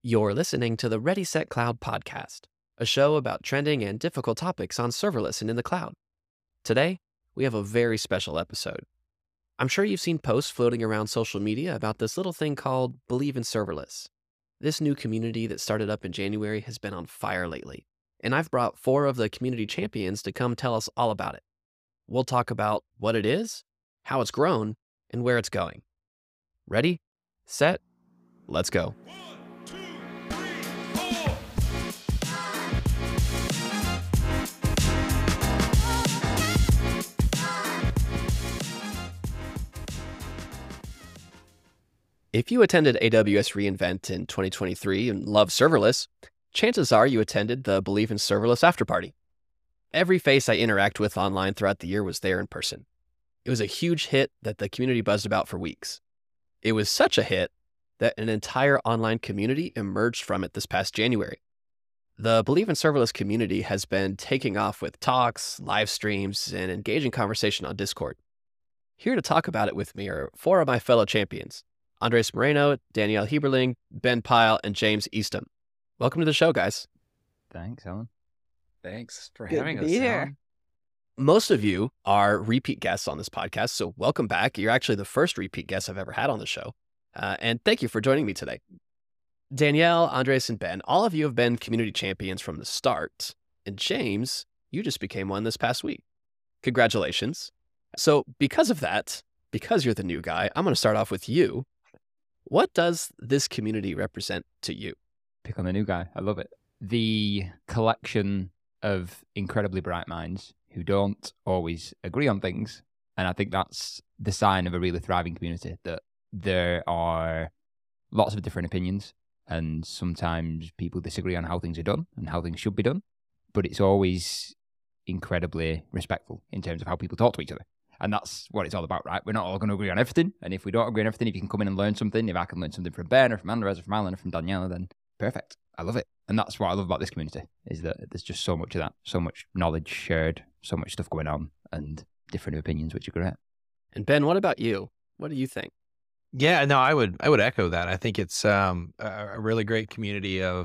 You're listening to the Ready Set Cloud podcast, a show about trending and difficult topics on serverless and in the cloud. Today, we have a very special episode. I'm sure you've seen posts floating around social media about this little thing called Believe in Serverless. This new community that started up in January has been on fire lately, and I've brought 4 of the community champions to come tell us all about it. We'll talk about what it is, how it's grown, and where it's going. Ready, set, let's go. If you attended AWS reInvent in 2023 and love serverless, chances are you attended the Believe in Serverless after party. Every face I interact with online throughout the year was there in person. It was a huge hit that the community buzzed about for weeks. It was such a hit that an entire online community emerged from it this past January. The Believe in Serverless community has been taking off with talks, live streams, and engaging conversation on Discord. Here to talk about it with me are 4 of my fellow champions: Andres Moreno, Danielle Heberling, Ben Pyle, and James Eastham. Welcome to the show, guys. Thanks, Alan. Thanks for Good having to us, be here. Alan. Most of you are repeat guests on this podcast, so welcome back. You're actually the first repeat guest I've ever had on the show. And thank you for joining me today. Danielle, Andres, and Ben, all of you have been community champions from the start. And James, you just became one this past week. Congratulations. So because of that, because you're the new guy, I'm going to start off with you. What does this community represent to you? Pick on the new guy. I love it. The collection of incredibly bright minds who don't always agree on things. And I think that's the sign of a really thriving community, that there are lots of different opinions. And sometimes people disagree on how things are done and how things should be done. But it's always incredibly respectful in terms of how people talk to each other. And that's what it's all about, right? We're not all going to agree on everything. And if we don't agree on everything, if you can come in and learn something, if I can learn something from Ben or from Andres or from Alan or from Daniela, then perfect. I love it. And that's what I love about this community, is that there's just so much of that, so much knowledge shared, so much stuff going on, and different opinions, which are great. And Ben, what about you? What do you think? Yeah, no, I would echo that. I think it's a really great community of,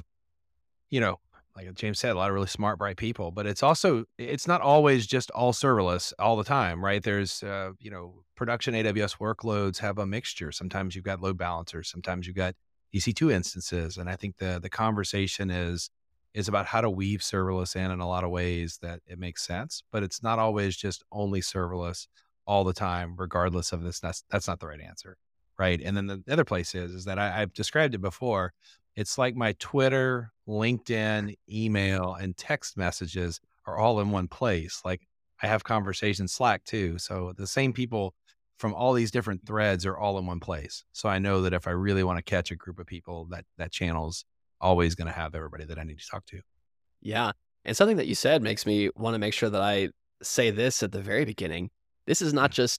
like James said, a lot of really smart, bright people. But it's not always just all serverless all the time, right? There's, production AWS workloads have a mixture. Sometimes you've got load balancers, sometimes you've got EC2 instances, and I think the conversation is about how to weave serverless in a lot of ways that it makes sense. But it's not always just only serverless all the time, regardless of this. That's not the right answer. Right. And then the other place is that I've described it before. It's like my Twitter, LinkedIn, email, and text messages are all in one place. Like I have conversations, Slack too. So the same people from all these different threads are all in one place. So I know that if I really want to catch a group of people, that channel's always going to have everybody that I need to talk to. Yeah. And something that you said makes me want to make sure that I say this at the very beginning. This is not just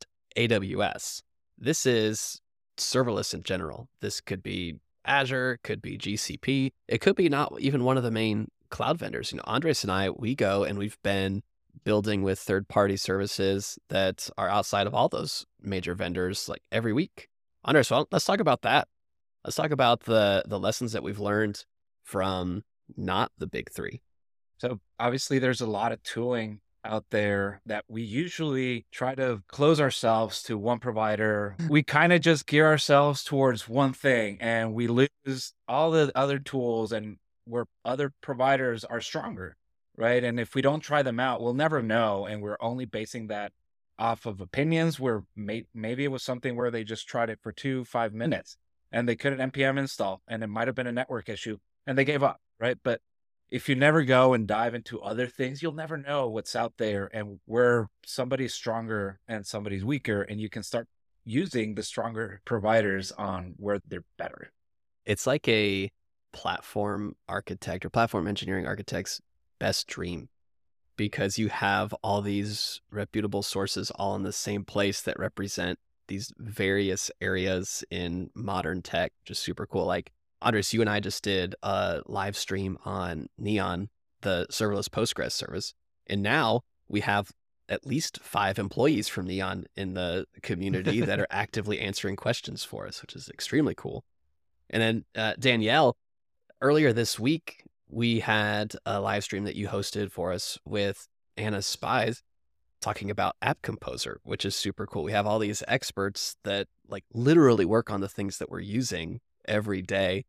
AWS. This is serverless in general. This could be Azure, could be GCP. It could be not even one of the main cloud vendors. Andres and I, we go and we've been building with third-party services that are outside of all those major vendors like every week. Andres, well, let's talk about that. Let's talk about the lessons that we've learned from not the big 3. So obviously there's a lot of tooling out there that we usually try to close ourselves to one provider. We kind of just gear ourselves towards one thing and we lose all the other tools and where other providers are stronger, right? And if we don't try them out, we'll never know. And we're only basing that off of opinions where maybe it was something where they just tried it for 5 minutes and they couldn't NPM install and it might've been a network issue and they gave up, right? But if you never go and dive into other things, you'll never know what's out there and where somebody's stronger and somebody's weaker. And you can start using the stronger providers on where they're better. It's like a platform architect or platform engineering architect's best dream, because you have all these reputable sources all in the same place that represent these various areas in modern tech. Just super cool. Like, Andres, you and I just did a live stream on Neon, the serverless Postgres service. And now we have at least 5 employees from Neon in the community that are actively answering questions for us, which is extremely cool. And then Danielle, Earlier this week, we had a live stream that you hosted for us with Anna Spies talking about App Composer, which is super cool. We have all these experts that like literally work on the things that we're using every day.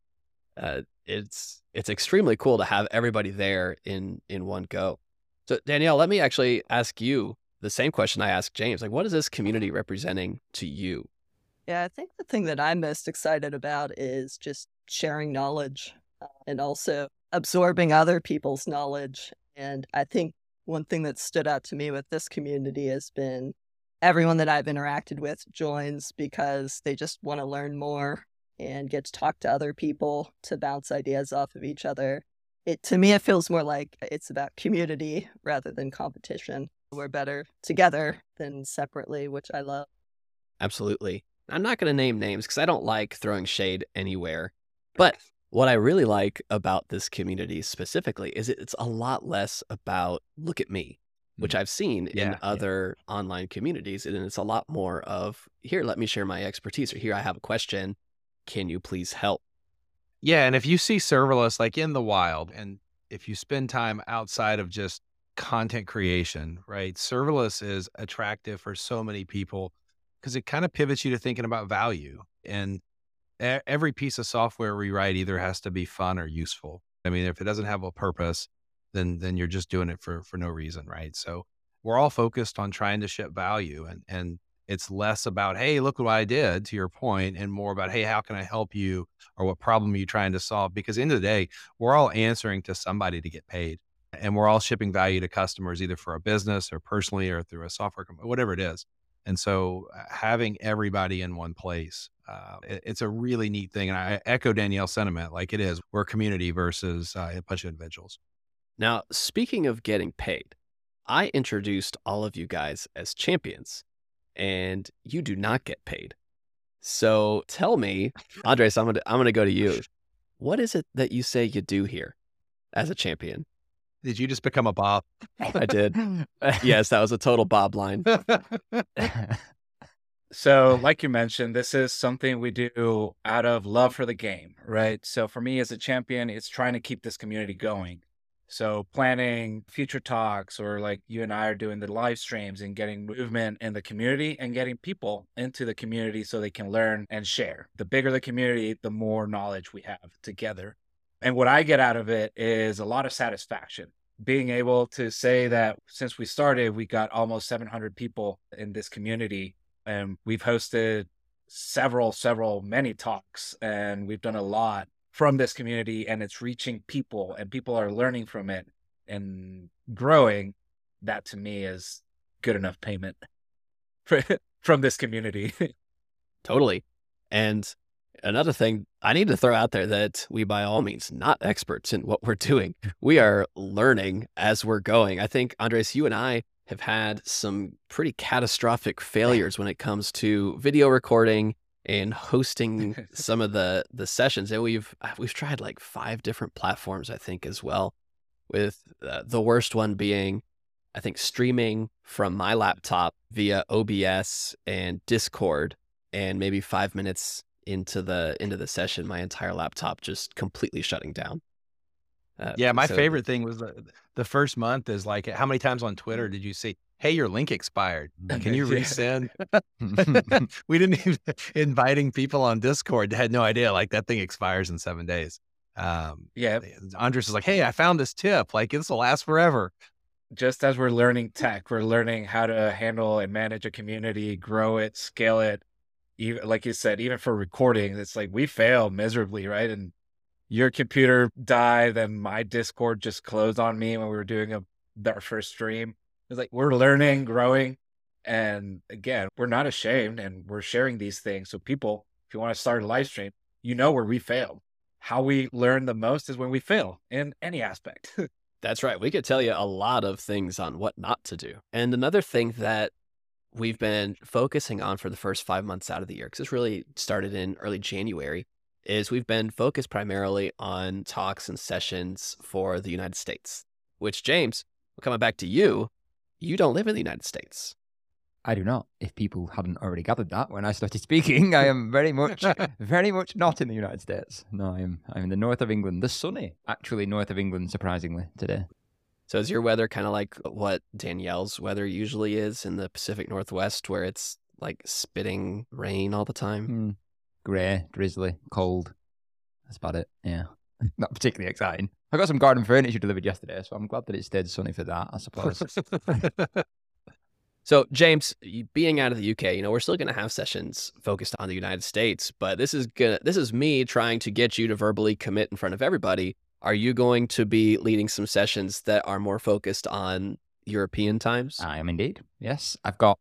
It's extremely cool to have everybody there in one go. So Danielle, let me actually ask you the same question I asked James. Like, what is this community representing to you? Yeah, I think the thing that I'm most excited about is just sharing knowledge and also absorbing other people's knowledge. And I think one thing that stood out to me with this community has been everyone that I've interacted with joins because they just want to learn more and get to talk to other people to bounce ideas off of each other. To me, it feels more like it's about community rather than competition. We're better together than separately, which I love. Absolutely. I'm not going to name names because I don't like throwing shade anywhere. But what I really like about this community specifically is it's a lot less about look at me, which I've seen in other online communities. And it's a lot more of here, let me share my expertise, or here, I have a question. Can you please help? Yeah. And if you see serverless like in the wild, and if you spend time outside of just content creation, right? Serverless is attractive for so many people because it kind of pivots you to thinking about value. And every piece of software we write either has to be fun or useful. I mean, if it doesn't have a purpose, then you're just doing it for no reason, right? So we're all focused on trying to ship value, and it's less about, hey, look what I did, to your point, and more about, hey, how can I help you, or what problem are you trying to solve? Because at the end of the day, we're all answering to somebody to get paid, and we're all shipping value to customers, either for a business or personally or through a software company, whatever it is. And so having everybody in one place, it's a really neat thing. And I echo Danielle's sentiment, like it is. We're a community versus a bunch of individuals. Now, speaking of getting paid, I introduced all of you guys as champions, and you do not get paid. So tell me, Andres, I'm gonna go to you. What is it that you say you do here as a champion? Did you just become a Bob? I did. Yes, that was a total Bob line. So like you mentioned, this is something we do out of love for the game, right? So for me as a champion, it's trying to keep this community going. So planning future talks, or like you and I are doing the live streams and getting movement in the community and getting people into the community so they can learn and share. The bigger the community, the more knowledge we have together. And what I get out of it is a lot of satisfaction. Being able to say that since we started, we got almost 700 people in this community, and we've hosted many talks, and we've done a lot from this community, and it's reaching people and people are learning from it and growing. That to me is good enough payment from this community. Totally. And another thing I need to throw out there that we by all means not experts in what we're doing. We are learning as we're going. I think, Andres, you and I have had some pretty catastrophic failures when it comes to video recording and hosting some of the sessions. And we've tried like 5 different platforms, I think, as well, with the worst one being, I think, streaming from my laptop via OBS and Discord, and maybe 5 minutes into the session, my entire laptop just completely shutting down. Yeah, my favorite thing was the first month is like, how many times on Twitter did you see, hey, your link expired, can you resend? We didn't even inviting people on Discord, had no idea, like that thing expires in 7 days. Andres is like, hey, I found this tip, like this will last forever. Just as we're learning tech, we're learning how to handle and manage a community, grow it, scale it. Even, like you said, even for recording, it's like we fail miserably, right? And your computer died, and my Discord just closed on me when we were doing our first stream. It's like we're learning, growing, and again, we're not ashamed, and we're sharing these things. So people, if you want to start a live stream, you know where we failed. How we learn the most is when we fail in any aspect. That's right. We could tell you a lot of things on what not to do. And another thing that we've been focusing on for the first 5 months out of the year, because this really started in early January, is we've been focused primarily on talks and sessions for the United States, which, James, coming back to you, you don't live in the United States. I do not. If people hadn't already gathered that when I started speaking, I am very much not in the United States. No, I'm in the north of England, the sunny, actually, north of England, surprisingly, today. So is your weather kind of like what Danielle's weather usually is in the Pacific Northwest, where it's like spitting rain all the time? Grey, drizzly, cold. That's about it. Yeah. Not particularly exciting. I got some garden furniture delivered yesterday, so I'm glad that it stayed sunny for that, I suppose. So, James, being out of the UK, we're still going to have sessions focused on the United States, but this is me trying to get you to verbally commit in front of everybody. Are you going to be leading some sessions that are more focused on European times? I am indeed. Yes. I've got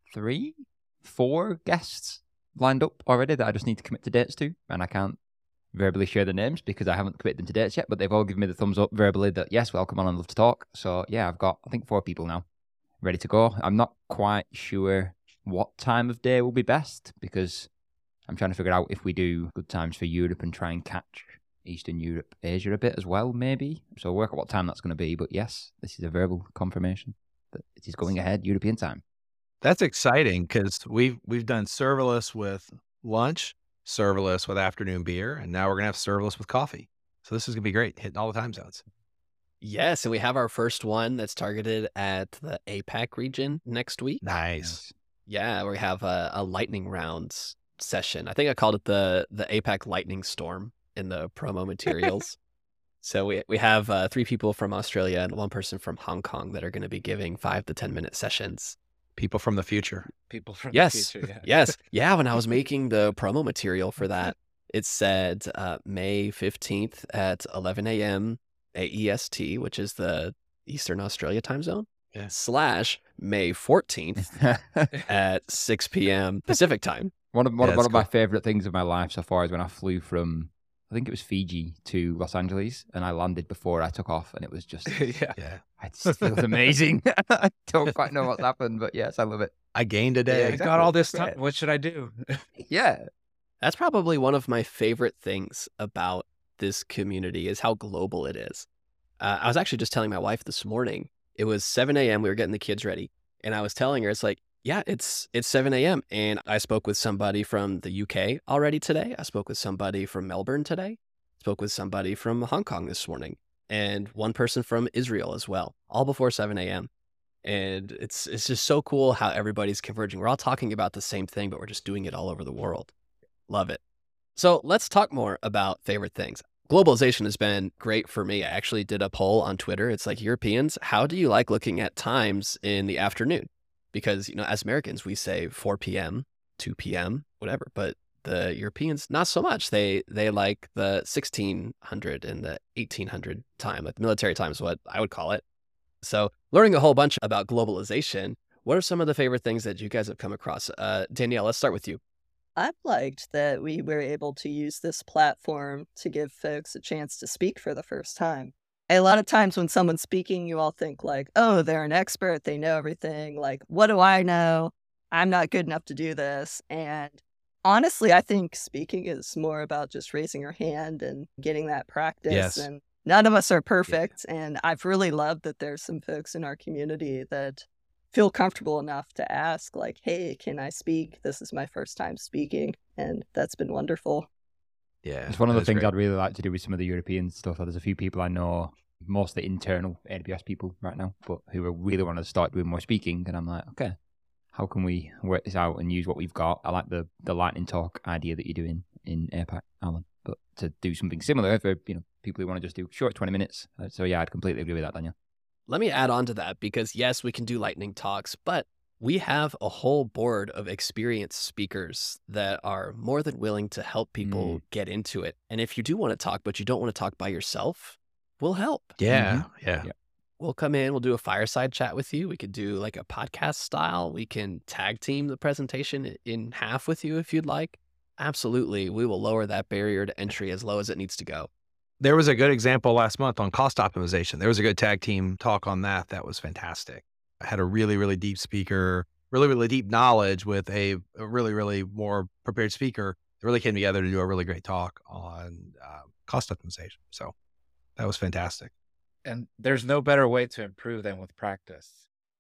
4 guests lined up already that I just need to commit to dates to, and I can't verbally share the names because I haven't committed them to dates yet, but they've all given me the thumbs up verbally that, yes, well, come on, I'd love to talk. So, yeah, I've got, I think, 4 people now ready to go. I'm not quite sure what time of day will be best because I'm trying to figure out if we do good times for Europe and try and catch Eastern Europe, Asia a bit as well, maybe. So work out what time that's going to be. But yes, this is a verbal confirmation that it is going ahead European time. That's exciting because we've done serverless with lunch, serverless with afternoon beer, and now we're going to have serverless with coffee. So this is going to be great, hitting all the time zones. Yes, and we have our first one that's targeted at the APAC region next week. Nice. Yeah, we have a lightning rounds session. I think I called it the APAC lightning storm in the promo materials. So we have 3 people from Australia and 1 person from Hong Kong that are going to be giving 5 to 10 minute sessions. People from the future. People from Yes. the future. Yeah. Yes. Yeah, when I was making the promo material for that, it said May 15th at 11 a.m. AEST, which is the Eastern Australia time zone, Yeah. / May 14th at 6 p.m. Pacific time. One of that's my favorite things of my life so far is when I flew from, I think it was Fiji to Los Angeles, and I landed before I took off, and it was just, Yeah. Yeah. it just feels amazing. I don't quite know what's happened, but yes, I love it. I gained a day. Yeah, I exactly. got all this Yeah. time. What should I do? Yeah. That's probably one of my favorite things about this community is how global it is. I was actually just telling my wife this morning, it was 7 a.m. We were getting the kids ready. And I was telling her, it's like, yeah, it's 7 a.m. And I spoke with somebody from the UK already today. I spoke with somebody from Melbourne today. Spoke with somebody from Hong Kong this morning. And 1 person from Israel as well, all before 7 a.m. And it's just so cool how everybody's converging. We're all talking about the same thing, but we're just doing it all over the world. Love it. So let's talk more about favorite things. Globalization has been great for me. I actually did a poll on Twitter. It's like, Europeans, how do you like looking at times in the afternoon? Because, as Americans, we say 4 p.m., 2 p.m., whatever. But the Europeans, not so much. They like the 1600 and the 1800 time, like military time is what I would call it. So learning a whole bunch about globalization, what are some of the favorite things that you guys have come across? Danielle, let's start with you. I've liked that we were able to use this platform to give folks a chance to speak for the first time. A lot of times when someone's speaking, you all think like, oh, they're an expert. They know everything. Like, what do I know? I'm not good enough to do this. And honestly, I think speaking is more about just raising your hand and getting that practice. Yes. And none of us are perfect. And I've really loved that there's some folks in our community that feel comfortable enough to ask, like, hey, can I speak? This is my first time speaking. And that's been wonderful. Yeah. It's one of that the is things great. I'd really like to do with some of the European stuff. There's a few people I know, mostly internal AWS people right now, but who are really want to start doing more speaking. And I'm like, okay, how can we work this out and use what we've got? I like the lightning talk idea that you're doing in APAC, Alan, but to do something similar for people who want to just do short 20 minutes. So yeah, I'd completely agree with that, Daniel. Let me add on to that because yes, we can do lightning talks, but we have a whole board of experienced speakers that are more than willing to help people get into it. And if you do want to talk, but you don't want to talk by yourself, we'll help. Yeah. Yeah. We'll come in, we'll do a fireside chat with you. We could do like a podcast style. We can tag team the presentation in half with you if you'd like. Absolutely. We will lower that barrier to entry as low as it needs to go. There was a good example last month on cost optimization. There was a good tag team talk on that. That was fantastic. I had a really, really deep speaker, really, really deep knowledge with a really, really more prepared speaker that really came together to do a really great talk on cost optimization. So that was fantastic. And there's no better way to improve than with practice.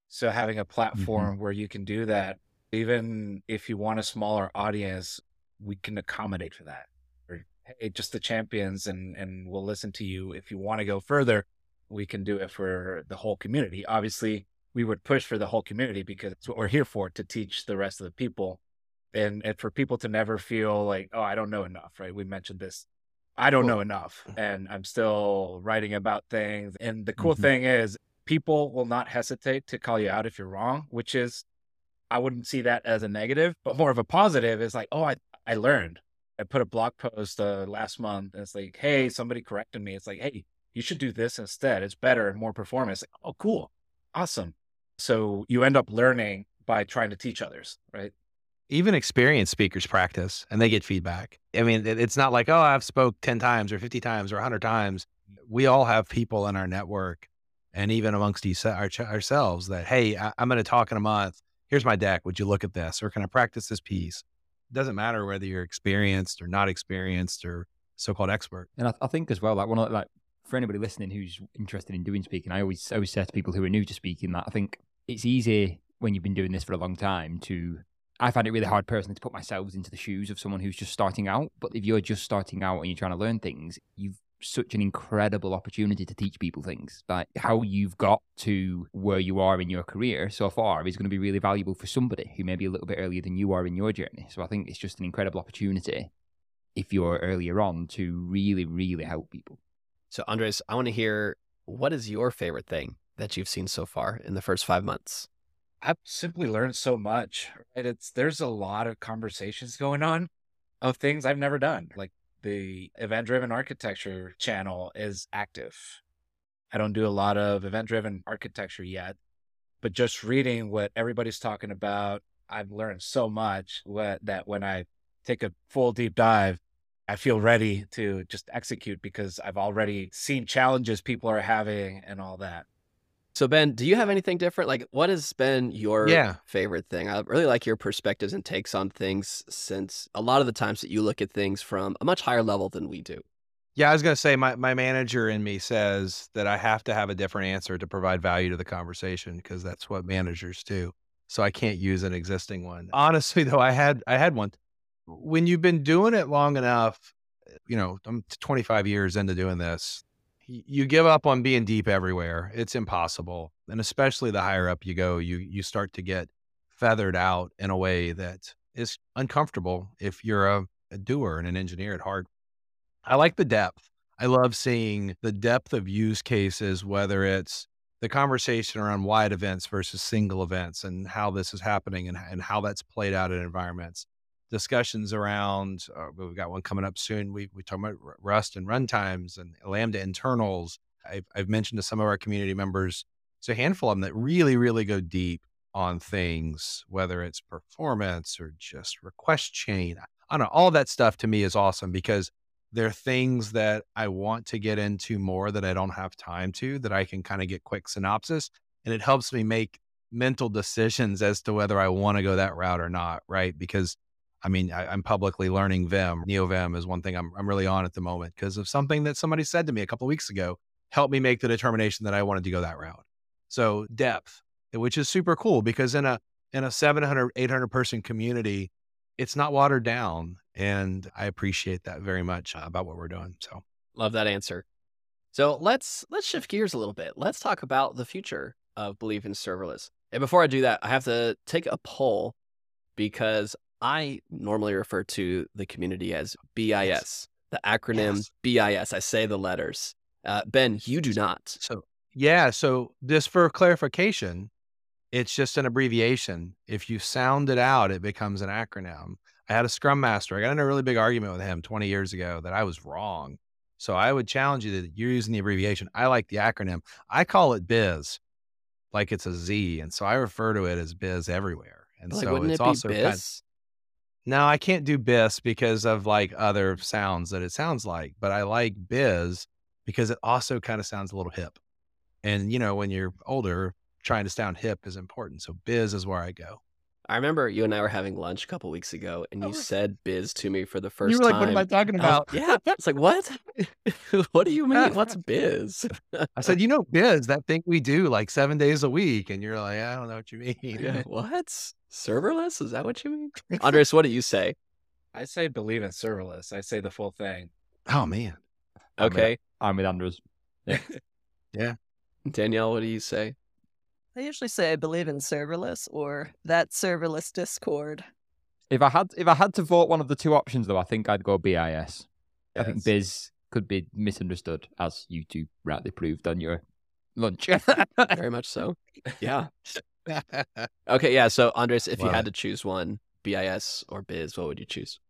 So having a platform where you can do that, even if you want a smaller audience, we can accommodate for that. Or hey, just the champions, and we'll listen to you. If you want to go further, we can do it for the whole community. Obviously, we would push for the whole community because it's what we're here for, to teach the rest of the people. And for people to never feel like, oh, I don't know enough, right? We mentioned this. I don't know enough, and I'm still writing about things. And the cool thing is, people will not hesitate to call you out if you're wrong, which is, I wouldn't see that as a negative, but more of a positive is like, oh, I learned. I put a blog post last month, and it's like, hey, somebody corrected me. It's like, hey, you should do this instead. It's better and more performance. Like, oh, cool. Awesome. So you end up learning by trying to teach others, right? Even experienced speakers practice and they get feedback. I mean, it's not like, oh, I've spoke 10 times or 50 times or 100 times. We all have people in our network and even amongst ourselves that, hey, I'm going to talk in a month. Here's my deck. Would you look at this? Or can I practice this piece? It doesn't matter whether you're experienced or not experienced or so-called expert. And I think as well, like for anybody listening who's interested in doing speaking, I always say to people who are new to speaking that I think it's easy when you've been doing this for a long time I find it really hard personally to put myself into the shoes of someone who's just starting out. But if you're just starting out and you're trying to learn things, you've such an incredible opportunity to teach people things. Like how you've got to where you are in your career so far is going to be really valuable for somebody who may be a little bit earlier than you are in your journey. So I think it's just an incredible opportunity if you're earlier on to really, really help people. So Andres, I want to hear, what is your favorite thing that you've seen so far in the first 5 months? I've simply learned so much, right? There's a lot of conversations going on of things I've never done. Like the event-driven architecture channel is active. I don't do a lot of event-driven architecture yet, but just reading what everybody's talking about, I've learned so much that when I take a full deep dive, I feel ready to just execute because I've already seen challenges people are having and all that. So Ben, do you have anything different? Like, what has been your favorite thing? I really like your perspectives and takes on things, since a lot of the times that you look at things from a much higher level than we do. Yeah, I was going to say my manager in me says that I have to have a different answer to provide value to the conversation because that's what managers do. So I can't use an existing one. Honestly, though, I had one. When you've been doing it long enough, I'm 25 years into doing this, you give up on being deep everywhere. It's impossible. And especially the higher up you go, you start to get feathered out in a way that is uncomfortable if you're a doer and an engineer at heart. I like the depth. I love seeing the depth of use cases, whether it's the conversation around wide events versus single events and how this is happening and how that's played out in environments. Discussions around, we've got one coming up soon. We talk about Rust and runtimes and Lambda internals. I've mentioned to some of our community members, it's a handful of them that really, really go deep on things, whether it's performance or just request chain. I don't know, all of that stuff to me is awesome because they're things that I want to get into more that I don't have time to, that I can kind of get quick synopsis. And it helps me make mental decisions as to whether I want to go that route or not, right? Because I'm publicly learning Vim. NeoVim is one thing I'm really on at the moment because of something that somebody said to me a couple of weeks ago, helped me make the determination that I wanted to go that route. So depth, which is super cool because in a 700, 800 person community, it's not watered down. And I appreciate that very much about what we're doing. So love that answer. So let's shift gears a little bit. Let's talk about the future of Believe in Serverless. And before I do that, I have to take a poll because I normally refer to the community as BIS, the acronym BIS. I say the letters. Ben, you do not. So just for clarification, it's just an abbreviation. If you sound it out, it becomes an acronym. I had a Scrum Master. I got in a really big argument with him 20 years ago that I was wrong. So I would challenge you that you're using the abbreviation. I like the acronym. I call it BIZ, like it's a Z. And so I refer to it as BIZ everywhere. And like, so wouldn't it's it be also BIS? No, I can't do BIS because of like other sounds that it sounds like, but I like BIZ because it also kind of sounds a little hip. And when you're older, trying to sound hip is important. So BIZ is where I go. I remember you and I were having lunch a couple weeks ago, and you said biz to me for the first You were like, time. what am I talking And I was- about? yeah, it's like, what? What do you mean? What's biz? I said, biz, that thing we do like 7 days a week. And you're like, I don't know what you mean. Yeah, what? Serverless? Is that what you mean? Andres, what do you say? I say believe in serverless. I say the full thing. Oh, man. Okay. I'm with Andrews. Yeah. Danielle, what do you say? I usually say I believe in serverless or that serverless Discord. If I had to vote one of the two options, though, I think I'd go BIS. I think Yes. biz could be misunderstood, as you two rightly proved on your lunch. Very much so. Yeah. Okay, yeah. So, Andres, if you Love had it. to choose one, BIS or biz, what would you choose?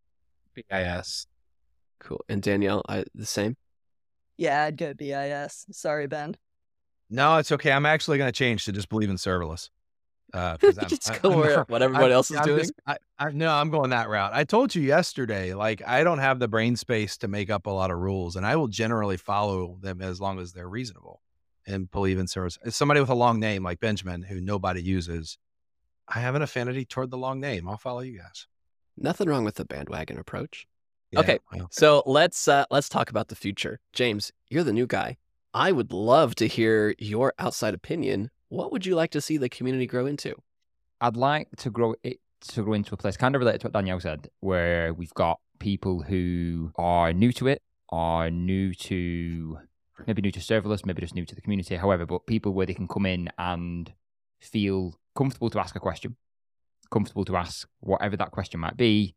BIS. Cool. And Danielle, the same? Yeah, I'd go BIS. Sorry, Ben. No, it's okay. I'm actually going to change to just believe in serverless. 'Cause Just go where what everyone else is doing? No, I'm going that route. I told you yesterday, like, I don't have the brain space to make up a lot of rules, and I will generally follow them as long as they're reasonable and believe in service. As somebody with a long name like Benjamin, who nobody uses, I have an affinity toward the long name. I'll follow you guys. Nothing wrong with the bandwagon approach. Yeah, Okay. well, So let's talk about the future. James, you're the new guy. I would love to hear your outside opinion. What would you like to see the community grow into? I'd like to grow into a place kind of related to what Danielle said, where we've got people who are new to it, are maybe new to serverless, maybe just new to the community, however, but people where they can come in and feel comfortable to ask a question, comfortable to ask whatever that question might be,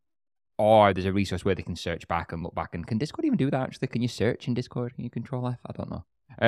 or there's a resource where they can search back and look back. And can Discord even do that, actually? Can you search in Discord? Can you control F? I don't know.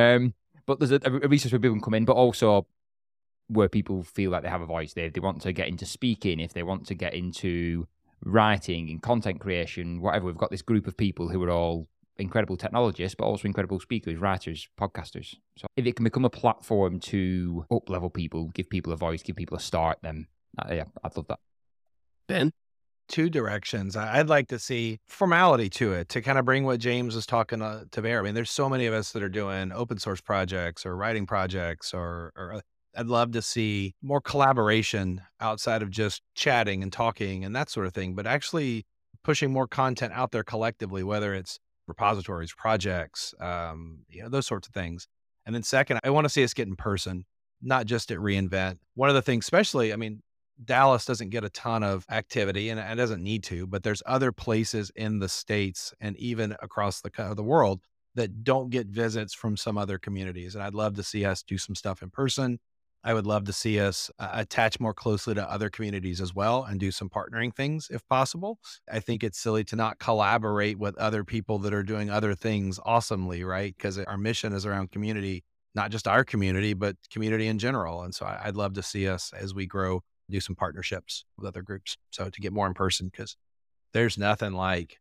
But there's a resource where people can come in, but also where people feel like they have a voice. They want to get into speaking, if they want to get into writing and content creation, whatever. We've got this group of people who are all incredible technologists, but also incredible speakers, writers, podcasters. So if it can become a platform to up-level people, give people a voice, give people a start, then yeah, I'd love that. Ben? two directions. I'd like to see formality to it, to kind of bring what James was talking to bear. I mean, there's so many of us that are doing open source projects or writing projects, or I'd love to see more collaboration outside of just chatting and talking and that sort of thing, but actually pushing more content out there collectively, whether it's repositories, projects, those sorts of things. And then second, I want to see us get in person, not just at reInvent. One of the things, especially, I mean, Dallas doesn't get a ton of activity and it doesn't need to, but there's other places in the States and even across the world that don't get visits from some other communities. And I'd love to see us do some stuff in person. I would love to see us attach more closely to other communities as well and do some partnering things if possible. I think it's silly to not collaborate with other people that are doing other things awesomely, right? Because our mission is around community, not just our community, but community in general. And so I'd love to see us, as we grow, do some partnerships with other groups. So to get more in person, because there's nothing like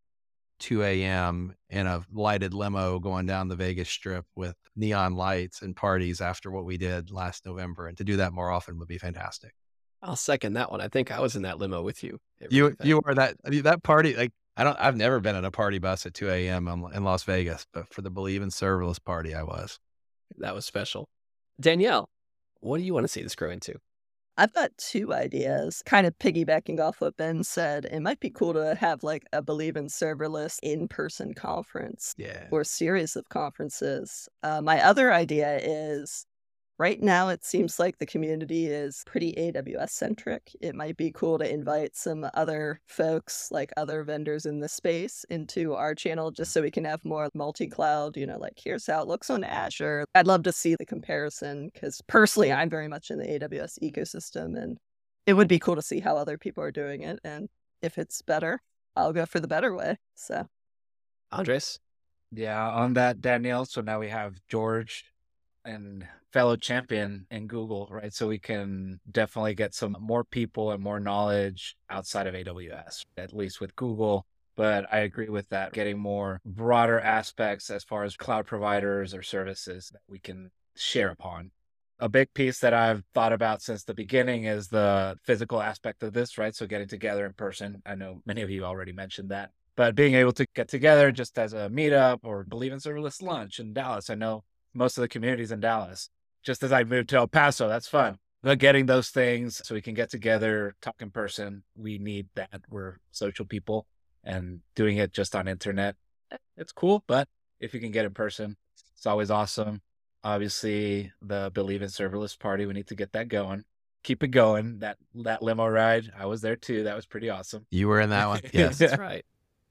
2 a.m. in a lighted limo going down the Vegas Strip with neon lights and parties after what we did last November. And to do that more often would be fantastic. I'll second that one. I think I was in that limo with you. You are that party. Like, I've never been in a party bus at 2 a.m. in Las Vegas, but for the Believe in Serverless party, I was. That was special. Danielle, what do you want to see this grow into? I've got two ideas, kind of piggybacking off what Ben said. It might be cool to have like a Believe in Serverless in-person conference or series of conferences. My other idea is, right now it seems like the community is pretty AWS centric. It might be cool to invite some other folks, like other vendors in the space, into our channel just so we can have more multi-cloud, like here's how it looks on Azure. I'd love to see the comparison because personally I'm very much in the AWS ecosystem and it would be cool to see how other people are doing it. And if it's better, I'll go for the better way. So, Andres? Yeah, on that, Danielle. So now we have George and fellow champion in Google, right? So we can definitely get some more people and more knowledge outside of AWS, at least with Google. But I agree with that, getting more broader aspects as far as cloud providers or services that we can share upon. A big piece that I've thought about since the beginning is the physical aspect of this, right? So getting together in person. I know many of you already mentioned that, but being able to get together just as a meetup or Believe in Serverless lunch in Dallas. I know most of the communities in Dallas. Just as I moved to El Paso, that's fun. But getting those things so we can get together, talk in person, we need that. We're social people, and doing it just on internet, it's cool. But if you can get in person, it's always awesome. Obviously, the Believe in Serverless party, we need to get that going. Keep it going. That limo ride, I was there too. That was pretty awesome. You were in that one. Yes. That's right.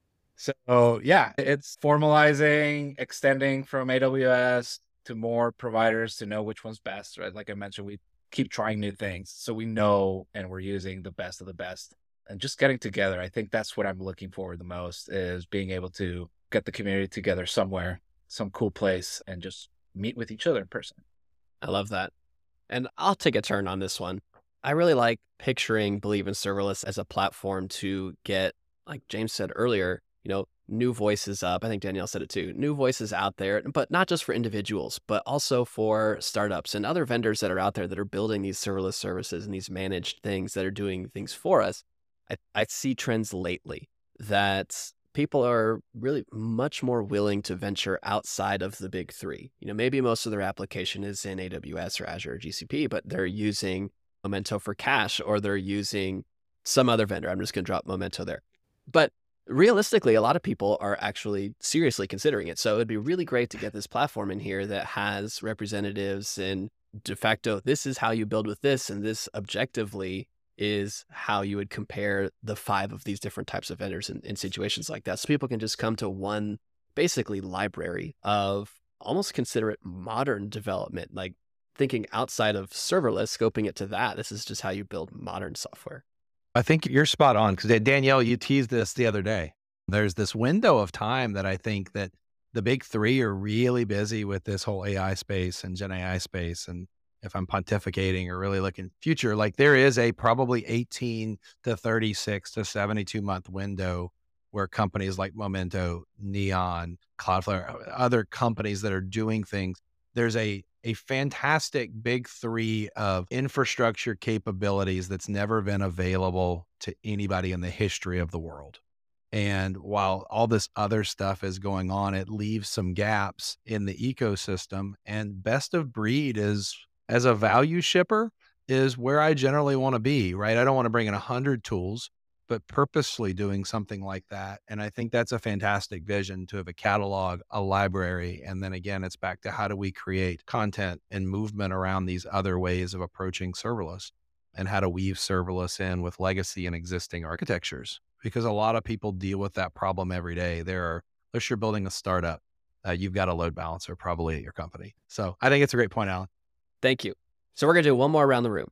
So yeah, it's formalizing, extending from AWS to more providers to know which one's best, right? Like I mentioned, we keep trying new things so we know and we're using the best of the best and just getting together. I think that's what I'm looking for the most, is being able to get the community together somewhere, some cool place, and just meet with each other in person. I love that. And I'll take a turn on this one. I really like picturing Believe in Serverless as a platform to get, like James said earlier, new voices up. I think Danielle said it too. New voices out there, but not just for individuals, but also for startups and other vendors that are out there that are building these serverless services and these managed things that are doing things for us. I see trends lately that people are really much more willing to venture outside of the big three. Maybe most of their application is in AWS or Azure or GCP, but they're using Momento for cache, or they're using some other vendor. I'm just going to drop Momento there. But realistically, a lot of people are actually seriously considering it. So it'd be really great to get this platform in here that has representatives and de facto, this is how you build with this, and this objectively is how you would compare the 5 of these different types of vendors in situations like that. So people can just come to one basically library of almost consider it modern development, like thinking outside of serverless, scoping it to that. This is just how you build modern software. I think you're spot on, because Danielle, you teased this the other day. There's this window of time that I think that the big three are really busy with this whole AI space and Gen AI space. And if I'm pontificating or really looking future, like there is a probably 18 to 36 to 72 month window where companies like Momento, Neon, Cloudflare, other companies that are doing things, there's a fantastic big three of infrastructure capabilities that's never been available to anybody in the history of the world. And while all this other stuff is going on, it leaves some gaps in the ecosystem. And best of breed is, as a value shipper, is where I generally want to be, right? I don't want to bring in 100 tools, but purposely doing something like that. And I think that's a fantastic vision, to have a catalog, a library. And then again, it's back to how do we create content and movement around these other ways of approaching serverless, and how to weave serverless in with legacy and existing architectures. Because a lot of people deal with that problem every day. Unless you're building a startup, you've got a load balancer probably at your company. So I think it's a great point, Alan. Thank you. So we're going to do one more around the room.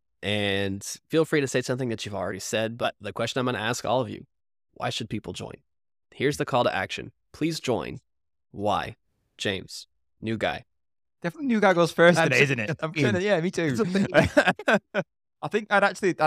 And feel free to say something that you've already said, but the question I'm going to ask all of you, why should people join? Here's the call to action. Please join. Why? James, new guy. Definitely new guy goes first today, isn't it? I'm trying to, yeah, me too. I think I'd actually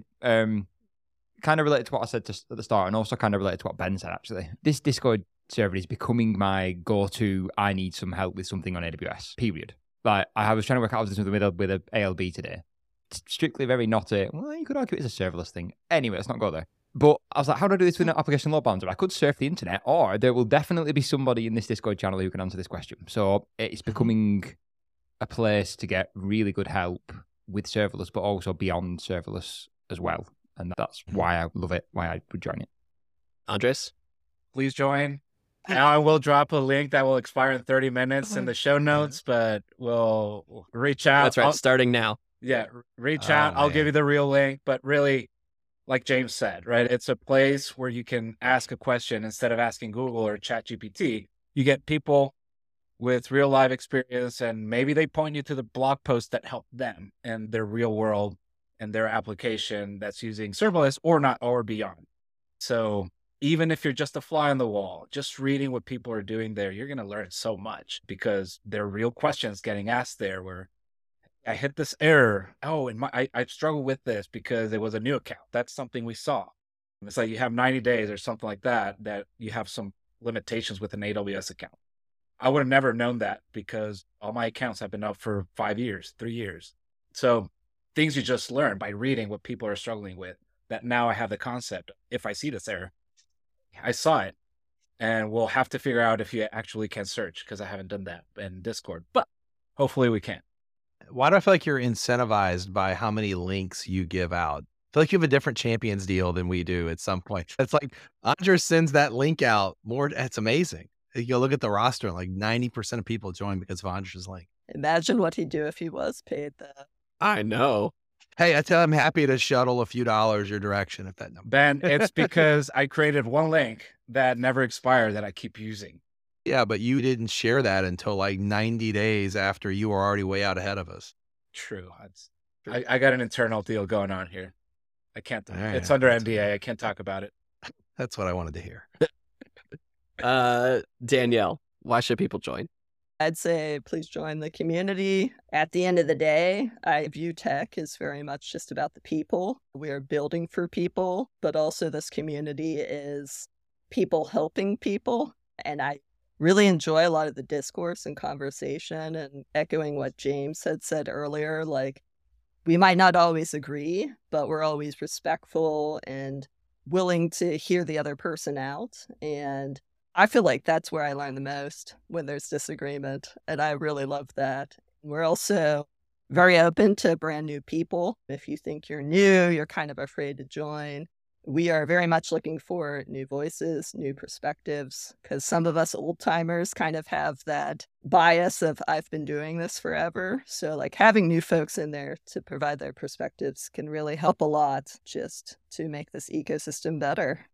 kind of relate to what I said at the start, and also kind of relate to what Ben said, actually. This Discord server is becoming my go-to, I need some help with something on AWS, period. Like, I was trying to work out something with an ALB today. It's strictly very not you could argue it's a serverless thing. Anyway, let's not go there. But I was like, how do I do this with an application load balancer? I could surf the internet, or there will definitely be somebody in this Discord channel who can answer this question. So it's becoming a place to get really good help with serverless, but also beyond serverless as well. And that's why I love it, why I would join it. Andres? Please join. Now I will drop a link that will expire in 30 minutes in the show notes, but we'll reach out. That's right, starting now. Yeah, reach out. I'll give you the real link. But really, like James said, right, it's a place where you can ask a question instead of asking Google or ChatGPT. You get people with real live experience, and maybe they point you to the blog post that helped them and their real world and their application that's using serverless or not, or beyond. So even if you're just a fly on the wall, just reading what people are doing there, you're going to learn so much, because there are real questions getting asked there where I hit this error. Oh, and I struggle with this because it was a new account. That's something we saw. It's like you have 90 days or something like that you have some limitations with an AWS account. I would have never known that because all my accounts have been up for 5 years, 3 years. So things you just learn by reading what people are struggling with, that now I have the concept. If I see this error, I saw it, and we'll have to figure out if you actually can search, because I haven't done that in Discord, but hopefully we can. Why do I feel like you're incentivized by how many links you give out? I feel like you have a different champions deal than we do at some point. It's like Andres sends that link out more. It's amazing. You go look at the roster, and like 90% of people join because of Andres' link. Imagine what he'd do if he was paid that. I know. Hey, I tell him happy to shuttle a few dollars your direction if that number. Ben, it's because I created one link that never expired that I keep using. Yeah, but you didn't share that until like 90 days after you were already way out ahead of us. True. I got an internal deal going on here. I can't. All right, it's under that's NDA. I can't talk about it. That's what I wanted to hear. Danielle, why should people join? I'd say please join the community. At the end of the day, I view tech as very much just about the people. We are building for people, but also this community is people helping people. And I really enjoy a lot of the discourse and conversation, and echoing what James had said earlier, like we might not always agree, but we're always respectful and willing to hear the other person out. And I feel like that's where I learn the most, when there's disagreement, and I really love that. We're also very open to brand new people. If you think you're new, you're kind of afraid to join. We are very much looking for new voices, new perspectives, because some of us old timers kind of have that bias of I've been doing this forever. So like having new folks in there to provide their perspectives can really help a lot just to make this ecosystem better.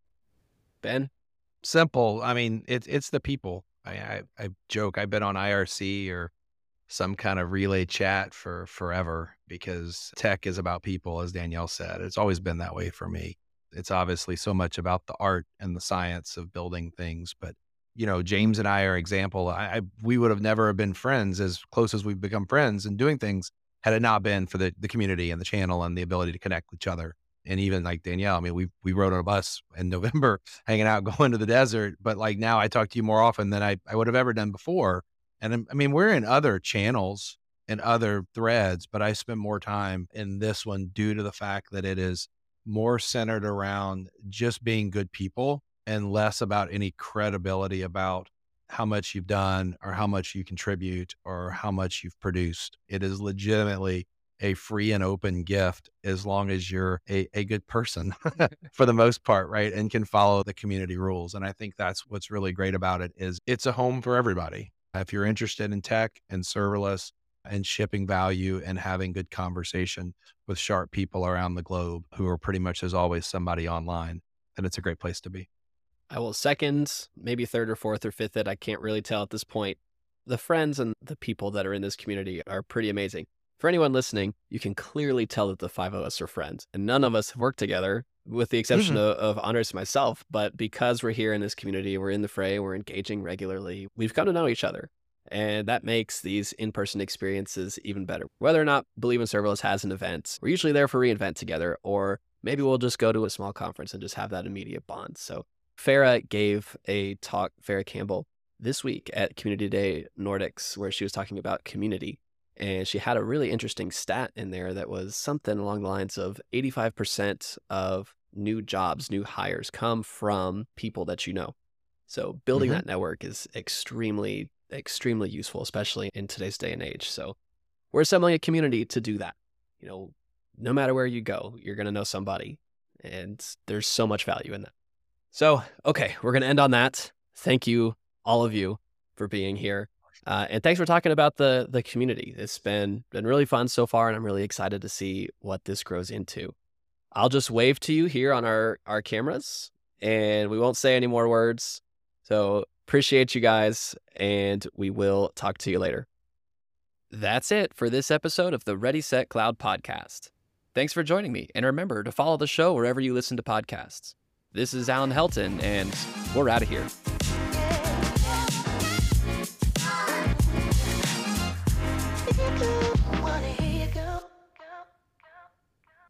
Ben? Simple. I mean, it's the people. I joke, I've been on IRC or some kind of relay chat for forever because tech is about people, as Danielle said. It's always been that way for me. It's obviously so much about the art and the science of building things. But, you know, James and I are example. We would have never been friends as close as we've become friends and doing things had it not been for the community and the channel and the ability to connect with each other. And even like Danielle, I mean, we rode on a bus in November, hanging out, going to the desert. But like now I talk to you more often than I would have ever done before. And I mean, we're in other channels and other threads, but I spend more time in this one due to the fact that it is more centered around just being good people and less about any credibility about how much you've done or how much you contribute or how much you've produced. It is legitimately a free and open gift as long as you're a good person for the most part, right? And can follow the community rules. And I think that's what's really great about it is it's a home for everybody. If you're interested in tech and serverless and shipping value and having good conversation with sharp people around the globe who are pretty much as always somebody online, then it's a great place to be. I will second, maybe third or fourth or fifth it. I can't really tell at this point. The friends and the people that are in this community are pretty amazing. For anyone listening, you can clearly tell that the five of us are friends, and none of us have worked together with the exception of Andres and myself. But because we're here in this community, we're in the fray, we're engaging regularly, we've come to know each other. And that makes these in-person experiences even better. Whether or not Believe in Serverless has an event, we're usually there for reInvent together, or maybe we'll just go to a small conference and just have that immediate bond. So Farah gave a talk, Farah Campbell, this week at Community Day Nordics, where she was talking about community. And she had a really interesting stat in there that was something along the lines of 85% of new jobs, new hires come from people that you know. So building that network is extremely useful, especially in today's day and age. So we're assembling a community to do that. You know, no matter where you go, you're going to know somebody, and there's so much value in that. So, okay, we're going to end on that. Thank you, all of you, for being here. And thanks for talking about the community. It's been really fun so far, and I'm really excited to see what this grows into. I'll just wave to you here on our cameras, and we won't say any more words. So appreciate you guys, and we will talk to you later. That's it for this episode of the Ready, Set, Cloud podcast. Thanks for joining me, and remember to follow the show wherever you listen to podcasts. This is Alan Helton, and we're out of here. One